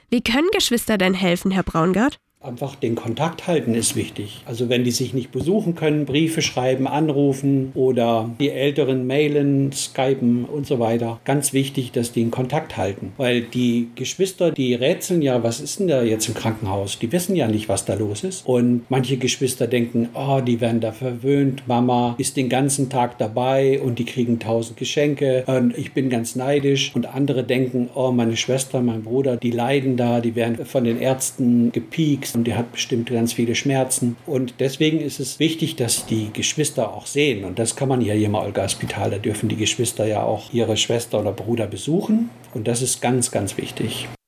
Wie können Geschwister denn helfen, Herr Braungart? Einfach den Kontakt halten ist wichtig. Also wenn die sich nicht besuchen können, Briefe schreiben, anrufen oder die Älteren mailen, skypen und so weiter. Ganz wichtig, dass die in Kontakt halten. Weil die Geschwister, die rätseln ja, was ist denn da jetzt im Krankenhaus? Die wissen ja nicht, was da los ist. Und manche Geschwister denken, oh, die werden da verwöhnt. Mama ist den ganzen Tag dabei und die kriegen 1000 Geschenke und ich bin ganz neidisch. Und andere denken, oh, meine Schwester, mein Bruder, die leiden da, die werden von den Ärzten gepiekst. Und die hat bestimmt ganz viele Schmerzen. Und deswegen ist es wichtig, dass die Geschwister auch sehen. Und das kann man hier im Olga-Spital. Da dürfen die Geschwister ja auch ihre Schwester oder Bruder besuchen. Und das ist ganz, ganz wichtig.